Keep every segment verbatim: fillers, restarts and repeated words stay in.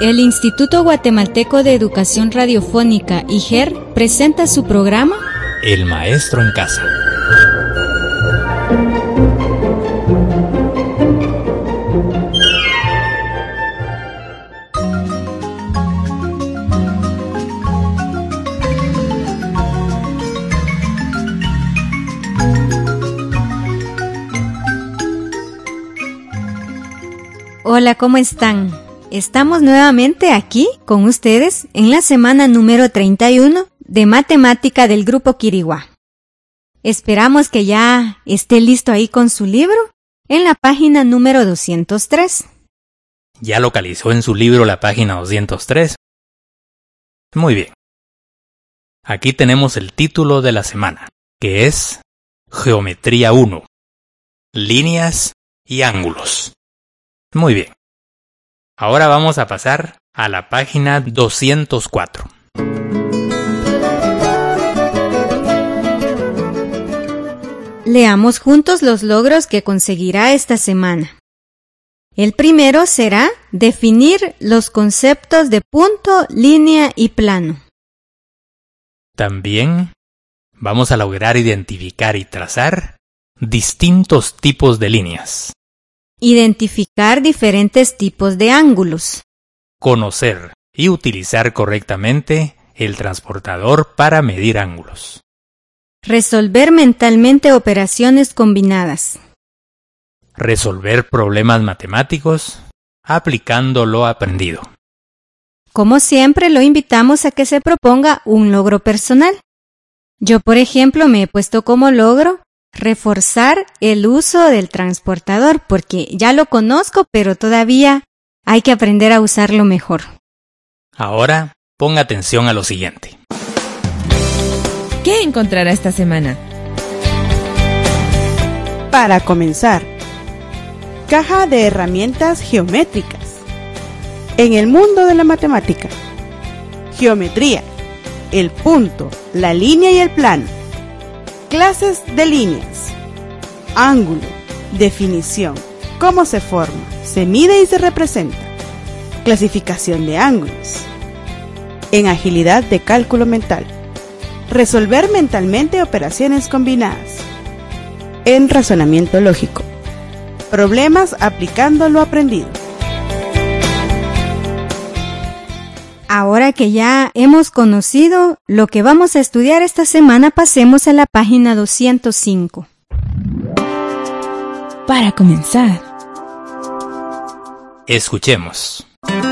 El Instituto Guatemalteco de Educación Radiofónica, I G E R, presenta su programa El Maestro en Casa. Hola, ¿cómo están? Estamos nuevamente aquí con ustedes en la semana número treinta y uno de Matemática del Grupo Quiriguá. Esperamos que ya esté listo ahí con su libro en la página número doscientos tres. ¿Ya localizó en su libro la página doscientos tres? Muy bien. Aquí tenemos el título de la semana, que es Geometría uno. Líneas y ángulos. Muy bien. Ahora vamos a pasar a la página doscientos cuatro. Leamos juntos los logros que conseguirá esta semana. El primero será definir los conceptos de punto, línea y plano. También vamos a lograr identificar y trazar distintos tipos de líneas. Identificar diferentes tipos de ángulos. Conocer y utilizar correctamente el transportador para medir ángulos. Resolver mentalmente operaciones combinadas. Resolver problemas matemáticos aplicando lo aprendido. Como siempre, lo invitamos a que se proponga un logro personal. Yo, por ejemplo, me he puesto como logro reforzar el uso del transportador, porque ya lo conozco, pero todavía hay que aprender a usarlo mejor. Ahora, ponga atención a lo siguiente. ¿Qué encontrará esta semana? Para comenzar, caja de herramientas geométricas. En el mundo de la matemática, geometría, el punto, la línea y el plano. Clases de líneas, ángulo, definición, cómo se forma, se mide y se representa, clasificación de ángulos, en agilidad de cálculo mental, resolver mentalmente operaciones combinadas, en razonamiento lógico, problemas aplicando lo aprendido. Ahora que ya hemos conocido lo que vamos a estudiar esta semana, pasemos a la página doscientos cinco. Para comenzar, escuchemos.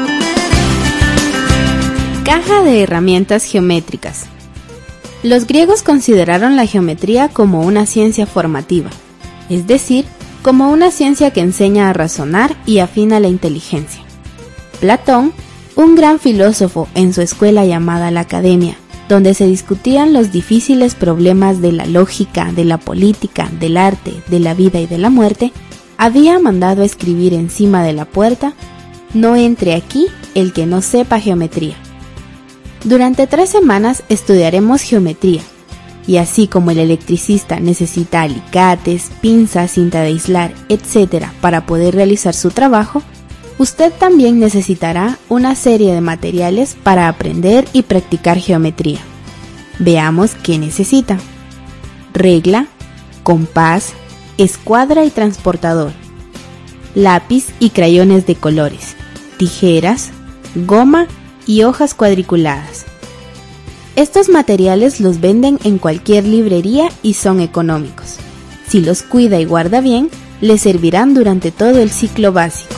Caja de herramientas geométricas. Los griegos consideraron la geometría como una ciencia formativa, es decir, como una ciencia que enseña a razonar y afina la inteligencia. Platón, un gran filósofo en su escuela llamada la Academia, donde se discutían los difíciles problemas de la lógica, de la política, del arte, de la vida y de la muerte, había mandado escribir encima de la puerta: "No entre aquí el que no sepa geometría". Durante tres semanas estudiaremos geometría, y así como el electricista necesita alicates, pinzas, cinta de aislar, etcétera para poder realizar su trabajo, usted también necesitará una serie de materiales para aprender y practicar geometría. Veamos qué necesita. Regla, compás, escuadra y transportador, lápiz y crayones de colores, tijeras, goma y hojas cuadriculadas. Estos materiales los venden en cualquier librería y son económicos. Si los cuida y guarda bien, le servirán durante todo el ciclo básico.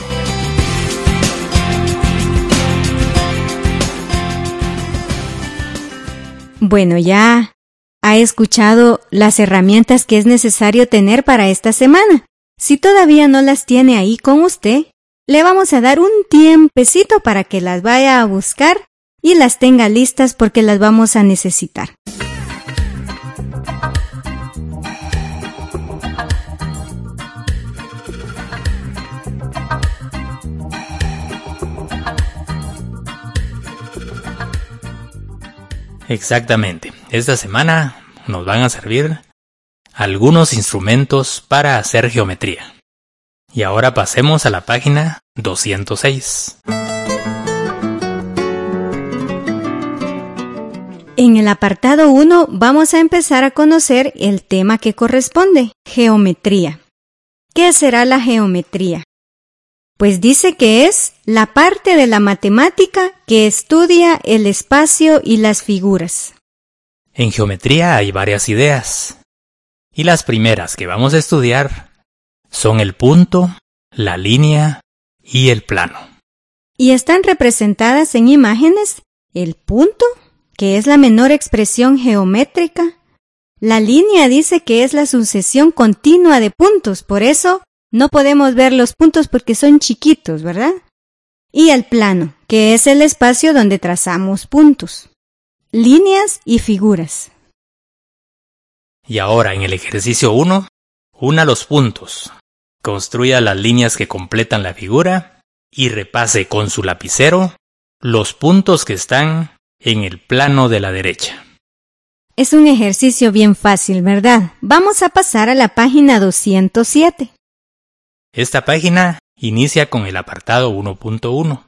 Bueno, ya ha escuchado las herramientas que es necesario tener para esta semana. Si todavía no las tiene ahí con usted, le vamos a dar un tiempecito para que las vaya a buscar y las tenga listas porque las vamos a necesitar. Exactamente. Esta semana nos van a servir algunos instrumentos para hacer geometría. Y ahora pasemos a la página doscientos seis. En el apartado uno vamos a empezar a conocer el tema que corresponde, geometría. ¿Qué será la geometría? Pues dice que es la parte de la matemática que estudia el espacio y las figuras. En geometría hay varias ideas, y las primeras que vamos a estudiar son el punto, la línea y el plano. Y están representadas en imágenes el punto, que es la menor expresión geométrica. La línea dice que es la sucesión continua de puntos, por eso no podemos ver los puntos porque son chiquitos, ¿verdad? Y el plano, que es el espacio donde trazamos puntos, líneas y figuras. Y ahora en el ejercicio uno, una los puntos, construya las líneas que completan la figura y repase con su lapicero los puntos que están en el plano de la derecha. Es un ejercicio bien fácil, ¿verdad? Vamos a pasar a la página doscientos siete. Esta página inicia con el apartado uno punto uno.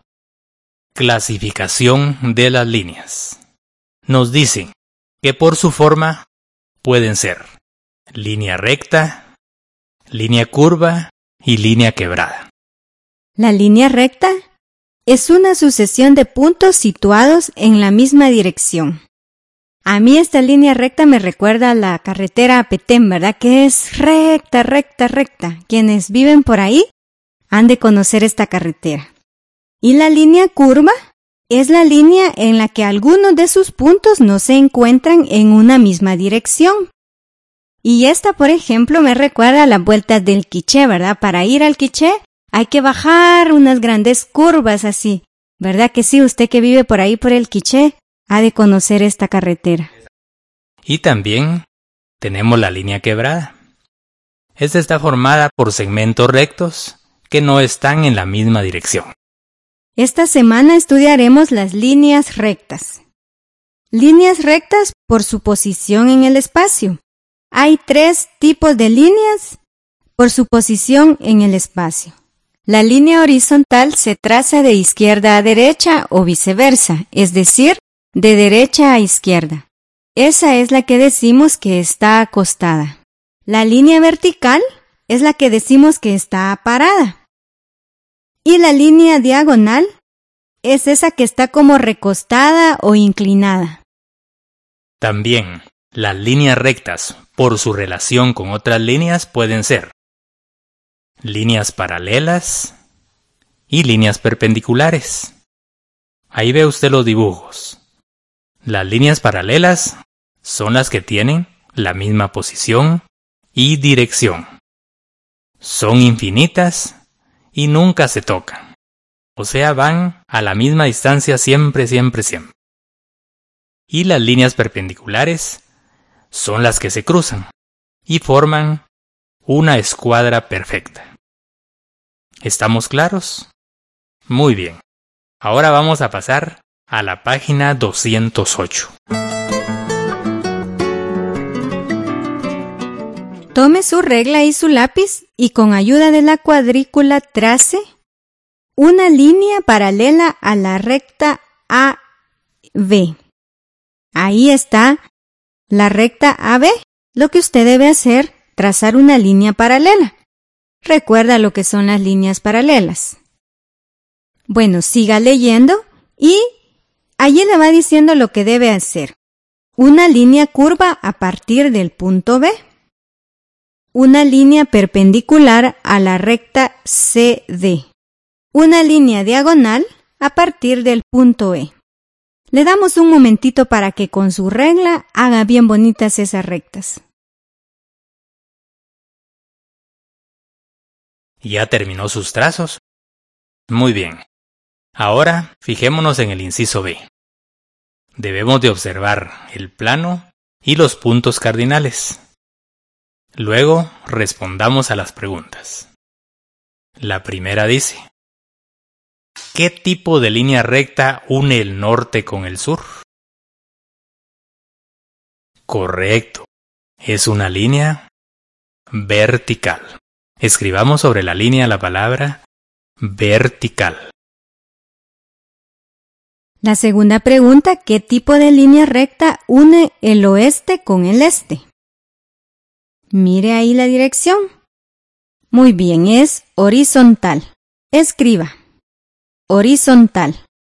Clasificación de las líneas. Nos dicen que por su forma pueden ser línea recta, línea curva y línea quebrada. La línea recta es una sucesión de puntos situados en la misma dirección. A mí esta línea recta me recuerda a la carretera a Petén, ¿verdad? Que es recta, recta, recta. Quienes viven por ahí han de conocer esta carretera. Y la línea curva es la línea en la que algunos de sus puntos no se encuentran en una misma dirección. Y esta, por ejemplo, me recuerda a las vueltas del Quiché, ¿verdad? Para ir al Quiché hay que bajar unas grandes curvas así. ¿Verdad que sí? Usted que vive por ahí por el Quiché ha de conocer esta carretera. Y también tenemos la línea quebrada. Esta está formada por segmentos rectos que no están en la misma dirección. Esta semana estudiaremos las líneas rectas. Líneas rectas por su posición en el espacio. Hay tres tipos de líneas por su posición en el espacio. La línea horizontal se traza de izquierda a derecha o viceversa, es decir, de derecha a izquierda. Esa es la que decimos que está acostada. La línea vertical es la que decimos que está parada. Y la línea diagonal es esa que está como recostada o inclinada. También, las líneas rectas, por su relación con otras líneas, pueden ser líneas paralelas y líneas perpendiculares. Ahí ve usted los dibujos. Las líneas paralelas son las que tienen la misma posición y dirección. Son infinitas y nunca se tocan. O sea, van a la misma distancia siempre, siempre, siempre. Y las líneas perpendiculares son las que se cruzan y forman una escuadra perfecta. ¿Estamos claros? Muy bien. Ahora vamos a pasar a la página doscientos ocho. Tome su regla y su lápiz y con ayuda de la cuadrícula trace una línea paralela a la recta A B. Ahí está la recta A B. Lo que usted debe hacer, trazar una línea paralela. Recuerda lo que son las líneas paralelas. Bueno, siga leyendo y allí le va diciendo lo que debe hacer. Una línea curva a partir del punto B. Una línea perpendicular a la recta C D. Una línea diagonal a partir del punto E. Le damos un momentito para que con su regla haga bien bonitas esas rectas. ¿Ya terminó sus trazos? Muy bien. Ahora fijémonos en el inciso B. Debemos de observar el plano y los puntos cardinales. Luego respondamos a las preguntas. La primera dice: ¿qué tipo de línea recta une el norte con el sur? Correcto. Es una línea vertical. Escribamos sobre la línea la palabra vertical. La segunda pregunta, ¿qué tipo de línea recta une el oeste con el este? Mire ahí la dirección. Muy bien, es horizontal. Escriba. Horizontal.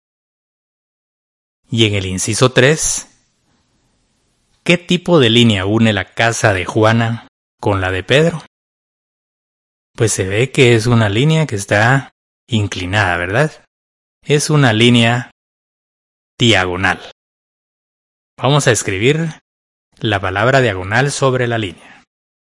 Y en el inciso tres, ¿qué tipo de línea une la casa de Juana con la de Pedro? Pues se ve que es una línea que está inclinada, ¿verdad? Es una línea diagonal. Vamos a escribir la palabra diagonal sobre la línea.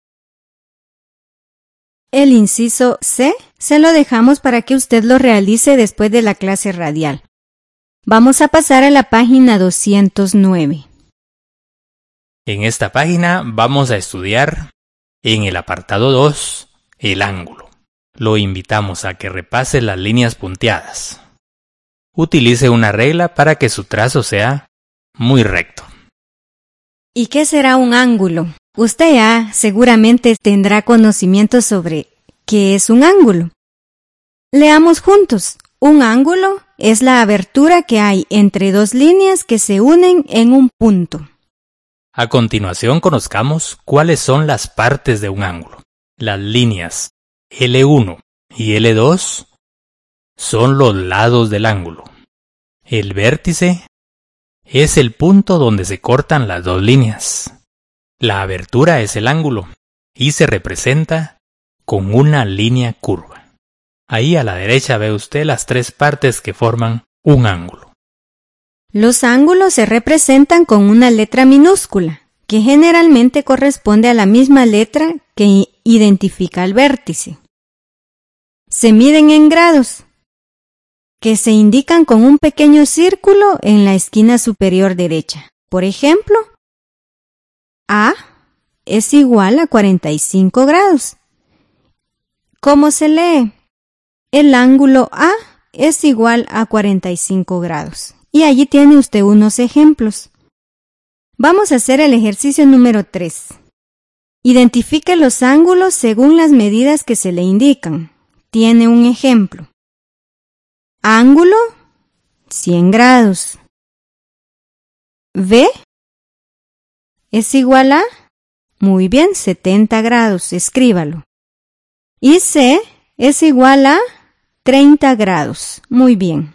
El inciso C se lo dejamos para que usted lo realice después de la clase radial. Vamos a pasar a la página doscientos nueve. En esta página vamos a estudiar en el apartado dos el ángulo. Lo invitamos a que repase las líneas punteadas. Utilice una regla para que su trazo sea muy recto. ¿Y qué será un ángulo? Usted ya seguramente tendrá conocimiento sobre qué es un ángulo. Leamos juntos. Un ángulo es la abertura que hay entre dos líneas que se unen en un punto. A continuación conozcamos cuáles son las partes de un ángulo. Las líneas ele uno y ele dos son los lados del ángulo. El vértice es el punto donde se cortan las dos líneas. La abertura es el ángulo y se representa con una línea curva. Ahí a la derecha ve usted las tres partes que forman un ángulo. Los ángulos se representan con una letra minúscula, que generalmente corresponde a la misma letra que identifica el vértice. Se miden en grados, que se indican con un pequeño círculo en la esquina superior derecha. Por ejemplo, A es igual a cuarenta y cinco grados. ¿Cómo se lee? El ángulo A es igual a cuarenta y cinco grados. Y allí tiene usted unos ejemplos. Vamos a hacer el ejercicio número tres. Identifique los ángulos según las medidas que se le indican. Tiene un ejemplo. Ángulo, cien grados. B es igual a, muy bien, setenta grados. Escríbalo. Y C es igual a treinta grados. Muy bien.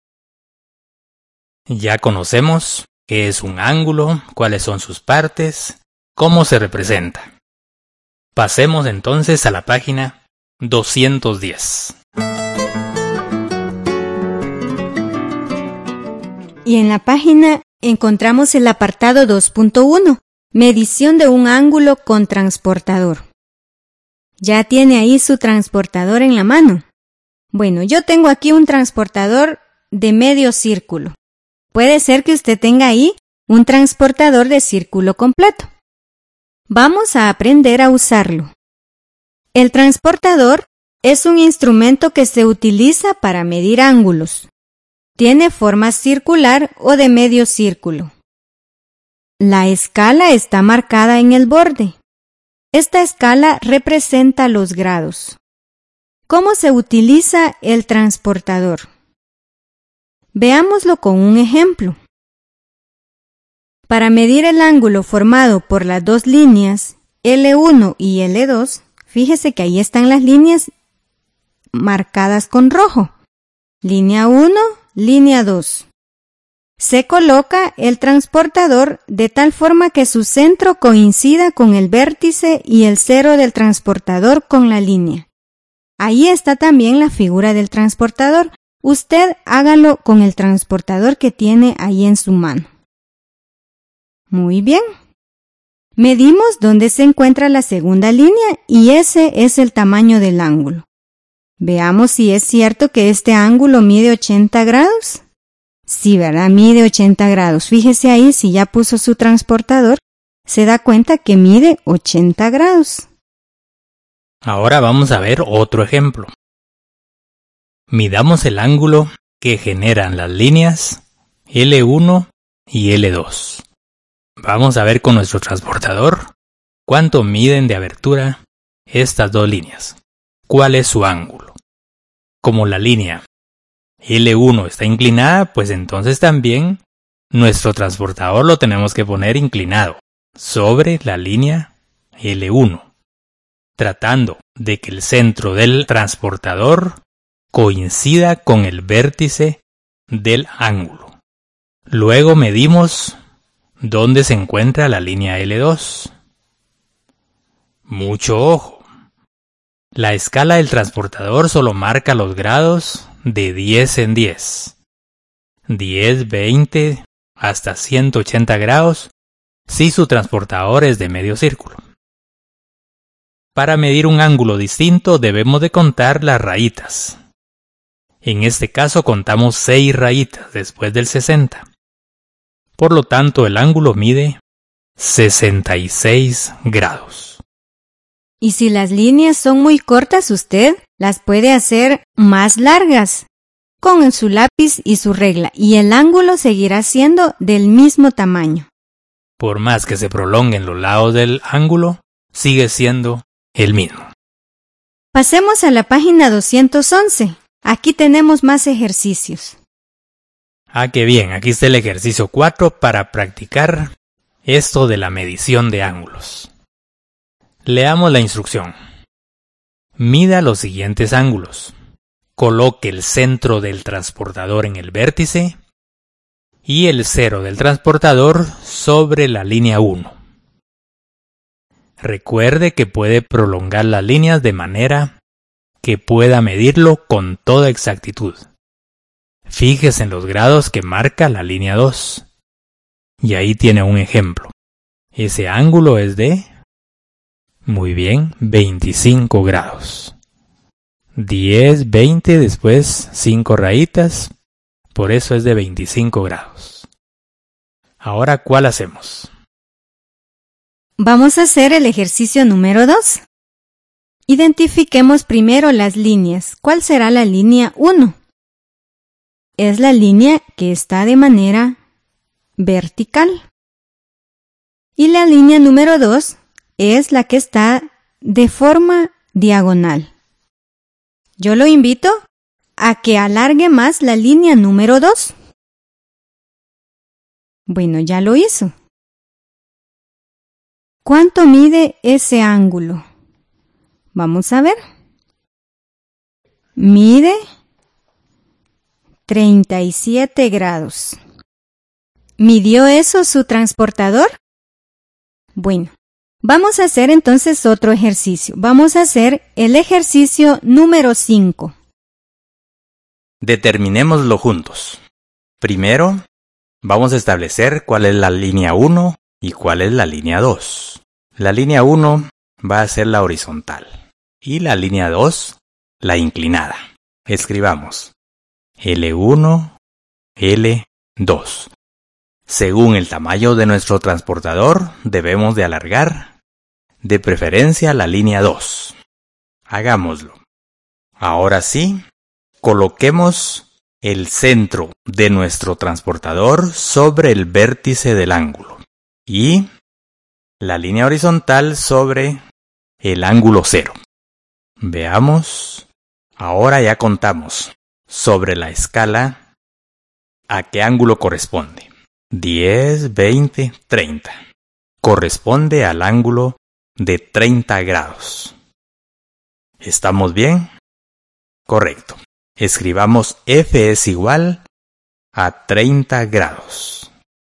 Ya conocemos qué es un ángulo, cuáles son sus partes, cómo se representa. Pasemos entonces a la página doscientos diez. Y en la página encontramos el apartado dos punto uno, medición de un ángulo con transportador. ¿Ya tiene ahí su transportador en la mano? Bueno, yo tengo aquí un transportador de medio círculo. Puede ser que usted tenga ahí un transportador de círculo completo. Vamos a aprender a usarlo. El transportador es un instrumento que se utiliza para medir ángulos. Tiene forma circular o de medio círculo. La escala está marcada en el borde. Esta escala representa los grados. ¿Cómo se utiliza el transportador? Veámoslo con un ejemplo. Para medir el ángulo formado por las dos líneas ele uno y ele dos, fíjese que ahí están las líneas marcadas con rojo. Línea uno, línea dos. Se coloca el transportador de tal forma que su centro coincida con el vértice y el cero del transportador con la línea. Ahí está también la figura del transportador. Usted hágalo con el transportador que tiene ahí en su mano. Muy bien. Medimos dónde se encuentra la segunda línea y ese es el tamaño del ángulo. Veamos si es cierto que este ángulo mide ochenta grados. Sí, ¿verdad? Mide ochenta grados. Fíjese ahí, si ya puso su transportador, se da cuenta que mide ochenta grados. Ahora vamos a ver otro ejemplo. Midamos el ángulo que generan las líneas ele uno y ele dos. Vamos a ver con nuestro transportador cuánto miden de abertura estas dos líneas. ¿Cuál es su ángulo? Como la línea L uno está inclinada, pues entonces también nuestro transportador lo tenemos que poner inclinado sobre la línea L uno, tratando de que el centro del transportador coincida con el vértice del ángulo. Luego medimos dónde se encuentra la línea L dos. Mucho ojo. La escala del transportador solo marca los grados de diez en diez. diez, veinte, hasta ciento ochenta grados si su transportador es de medio círculo. Para medir un ángulo distinto debemos de contar las rayitas. En este caso contamos seis rayitas después del sesenta. Por lo tanto, el ángulo mide sesenta y seis grados. Y si las líneas son muy cortas, usted las puede hacer más largas con su lápiz y su regla, y el ángulo seguirá siendo del mismo tamaño. Por más que se prolonguen los lados del ángulo, sigue siendo el mismo. Pasemos a la página doscientos once. Aquí tenemos más ejercicios. Ah, qué bien, aquí está el ejercicio cuatro para practicar esto de la medición de ángulos. Leamos la instrucción. Mida los siguientes ángulos. Coloque el centro del transportador en el vértice y el cero del transportador sobre la línea uno. Recuerde que puede prolongar las líneas de manera que pueda medirlo con toda exactitud. Fíjese en los grados que marca la línea dos. Y ahí tiene un ejemplo. Ese ángulo es de, muy bien, veinticinco grados. diez, veinte, después cinco rayitas, por eso es de veinticinco grados. Ahora, ¿cuál hacemos? Vamos a hacer el ejercicio número dos. Identifiquemos primero las líneas. ¿Cuál será la línea uno? Es la línea que está de manera vertical. Y la línea número dos es la que está de forma diagonal. Yo lo invito a que alargue más la línea número dos. Bueno, ya lo hizo. ¿Cuánto mide ese ángulo? Vamos a ver. Mide treinta y siete grados. ¿Midió eso su transportador? Bueno, vamos a hacer entonces otro ejercicio. Vamos a hacer el ejercicio número cinco. Determinémoslo juntos. Primero, vamos a establecer cuál es la línea uno y cuál es la línea dos. La línea uno va a ser la horizontal y la línea dos la inclinada. Escribamos L uno, L dos. Según el tamaño de nuestro transportador, debemos de alargar, de preferencia, la línea dos. Hagámoslo. Ahora sí, coloquemos el centro de nuestro transportador sobre el vértice del ángulo y la línea horizontal sobre el ángulo cero. Veamos. Ahora ya contamos sobre la escala a qué ángulo corresponde. diez, veinte, treinta. Corresponde al ángulo de treinta grados. ¿Estamos bien? Correcto. Escribamos F es igual a treinta grados.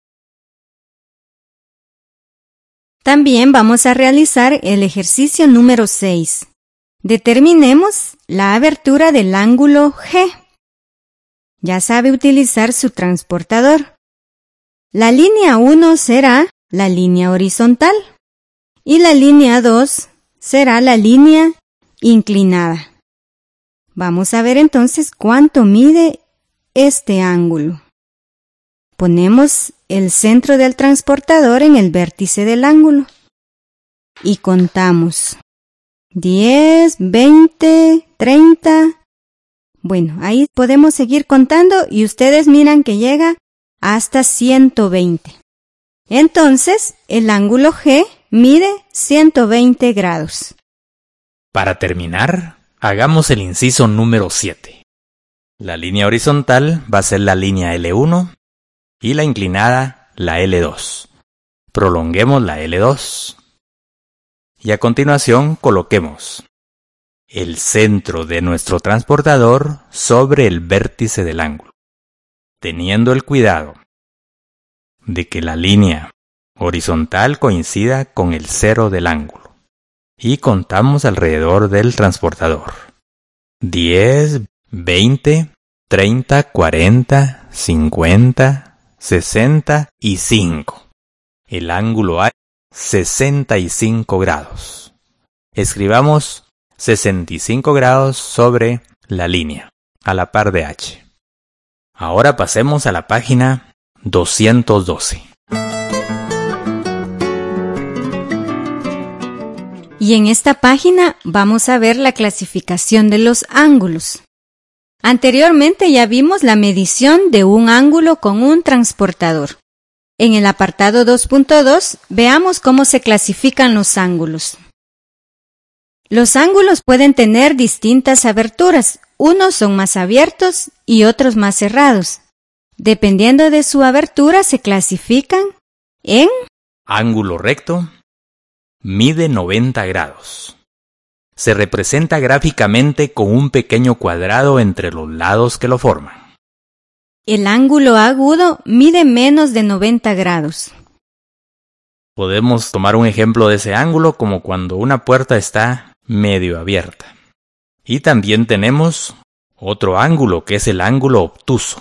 También vamos a realizar el ejercicio número seis. Determinemos la abertura del ángulo G. Ya sabe utilizar su transportador. La línea uno será la línea horizontal y la línea dos será la línea inclinada. Vamos a ver entonces cuánto mide este ángulo. Ponemos el centro del transportador en el vértice del ángulo y contamos diez, veinte, treinta. Bueno, ahí podemos seguir contando y ustedes miran que llega hasta ciento veinte. Entonces, el ángulo G mide ciento veinte grados. Para terminar, hagamos el inciso número siete. La línea horizontal va a ser la línea L uno y la inclinada la L dos. Prolonguemos la L dos. Y a continuación coloquemos el centro de nuestro transportador sobre el vértice del ángulo, teniendo el cuidado de que la línea horizontal coincida con el cero del ángulo. Y contamos alrededor del transportador. diez, veinte, treinta, cuarenta, cincuenta, sesenta y cinco. El ángulo hay sesenta y cinco grados. Escribamos sesenta y cinco grados sobre la línea, a la par de H. Ahora pasemos a la página doscientos doce. Y en esta página vamos a ver la clasificación de los ángulos. Anteriormente ya vimos la medición de un ángulo con un transportador. En el apartado dos punto dos veamos cómo se clasifican los ángulos. Los ángulos pueden tener distintas aberturas. Unos son más abiertos y otros más cerrados. Dependiendo de su abertura se clasifican en ángulo recto. Mide noventa grados. Se representa gráficamente con un pequeño cuadrado entre los lados que lo forman. El ángulo agudo mide menos de noventa grados. Podemos tomar un ejemplo de ese ángulo como cuando una puerta está medio abierta. Y también tenemos otro ángulo que es el ángulo obtuso.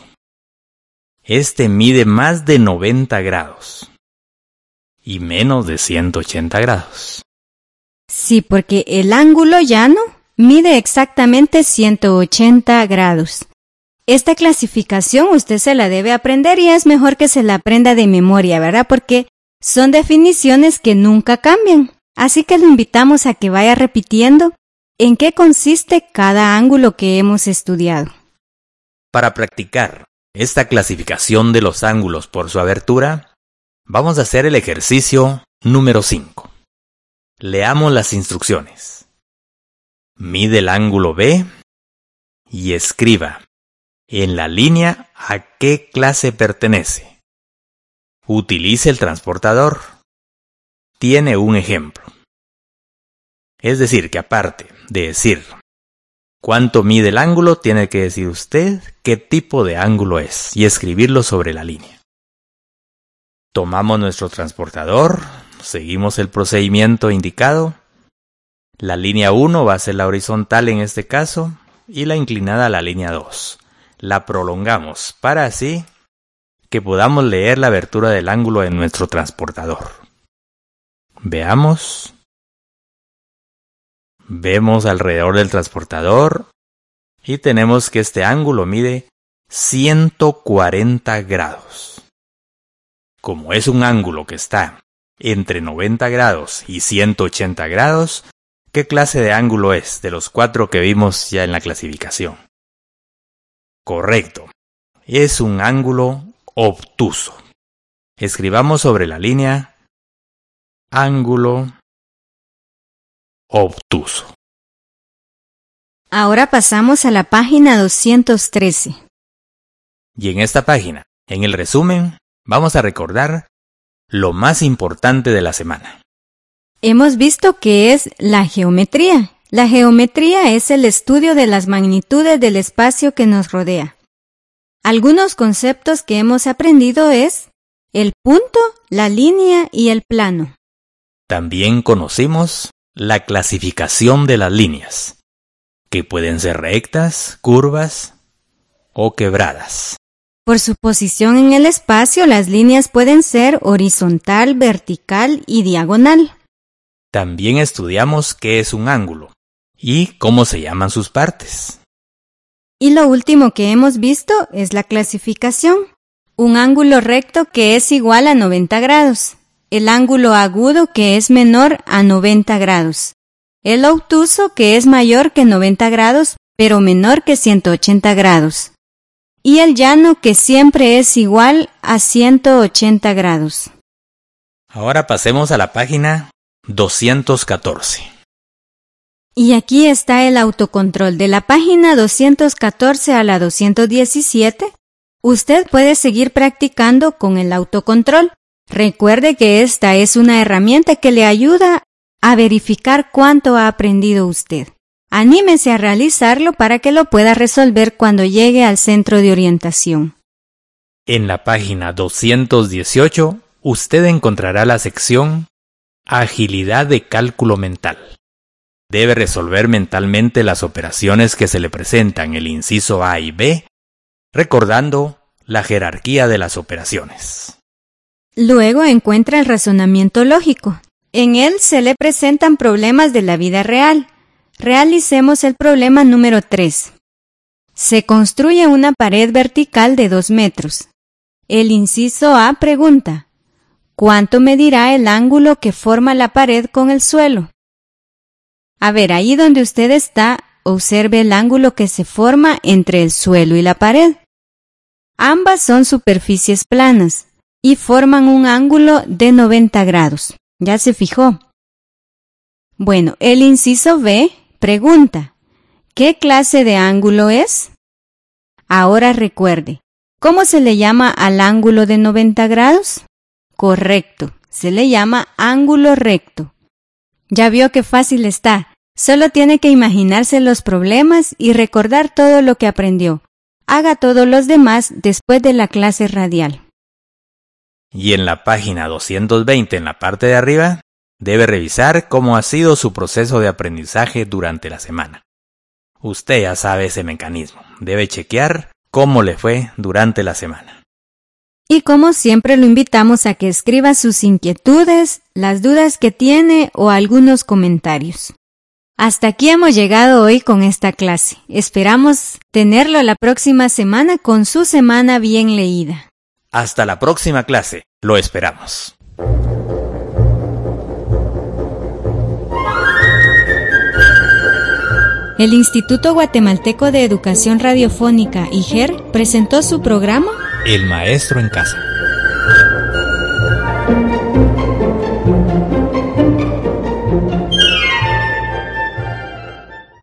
Este mide más de noventa grados. Y menos de ciento ochenta grados. Sí, porque el ángulo llano mide exactamente ciento ochenta grados. Esta clasificación usted se la debe aprender y es mejor que se la aprenda de memoria, ¿verdad? Porque son definiciones que nunca cambian. Así que lo invitamos a que vaya repitiendo en qué consiste cada ángulo que hemos estudiado. Para practicar esta clasificación de los ángulos por su abertura, vamos a hacer el ejercicio número cinco. Leamos las instrucciones. Mide el ángulo B y escriba en la línea a qué clase pertenece. Utilice el transportador. Tiene un ejemplo. Es decir, que aparte de decir cuánto mide el ángulo, tiene que decir usted qué tipo de ángulo es y escribirlo sobre la línea. Tomamos nuestro transportador, seguimos el procedimiento indicado. La línea uno va a ser la horizontal en este caso y la inclinada la línea dos. La prolongamos para así que podamos leer la abertura del ángulo en nuestro transportador. Veamos. Vemos alrededor del transportador y tenemos que este ángulo mide ciento cuarenta grados. Como es un ángulo que está entre noventa grados y ciento ochenta grados, ¿qué clase de ángulo es de los cuatro que vimos ya en la clasificación? Correcto, es un ángulo obtuso. Escribamos sobre la línea ángulo obtuso. Ahora pasamos a la página doscientos trece. Y en esta página, en el resumen, vamos a recordar lo más importante de la semana. Hemos visto que es la geometría. La geometría es el estudio de las magnitudes del espacio que nos rodea. Algunos conceptos que hemos aprendido es el punto, la línea y el plano. También conocimos la clasificación de las líneas, que pueden ser rectas, curvas o quebradas. Por su posición en el espacio, las líneas pueden ser horizontal, vertical y diagonal. También estudiamos qué es un ángulo y cómo se llaman sus partes. Y lo último que hemos visto es la clasificación. Un ángulo recto que es igual a noventa grados. El ángulo agudo que es menor a noventa grados. El obtuso que es mayor que noventa grados, pero menor que ciento ochenta grados. Y el llano que siempre es igual a ciento ochenta grados. Ahora pasemos a la página doscientos catorce. Y aquí está el autocontrol. De la página doscientos catorce a la doscientos diecisiete, usted puede seguir practicando con el autocontrol. Recuerde que esta es una herramienta que le ayuda a verificar cuánto ha aprendido usted. Anímese a realizarlo para que lo pueda resolver cuando llegue al centro de orientación. En la página doscientos dieciocho, usted encontrará la sección Agilidad de cálculo mental. Debe resolver mentalmente las operaciones que se le presentan en el inciso A y B, recordando la jerarquía de las operaciones. Luego encuentra el razonamiento lógico. En él se le presentan problemas de la vida real. Realicemos el problema número tres. Se construye una pared vertical de dos metros. El inciso A pregunta: ¿cuánto medirá el ángulo que forma la pared con el suelo? A ver, ahí donde usted está, observe el ángulo que se forma entre el suelo y la pared. Ambas son superficies planas y forman un ángulo de noventa grados. ¿Ya se fijó? Bueno, el inciso B pregunta: ¿qué clase de ángulo es? Ahora recuerde, ¿cómo se le llama al ángulo de noventa grados? Correcto, se le llama ángulo recto. Ya vio qué fácil está. Solo tiene que imaginarse los problemas y recordar todo lo que aprendió. Haga todos los demás después de la clase radial. Y en la página doscientos veinte, en la parte de arriba, debe revisar cómo ha sido su proceso de aprendizaje durante la semana. Usted ya sabe ese mecanismo. Debe chequear cómo le fue durante la semana. Y como siempre lo invitamos a que escriba sus inquietudes, las dudas que tiene o algunos comentarios. Hasta aquí hemos llegado hoy con esta clase. Esperamos tenerlo la próxima semana con su semana bien leída. Hasta la próxima clase. Lo esperamos. El Instituto Guatemalteco de Educación Radiofónica, I G E R, presentó su programa El Maestro en Casa.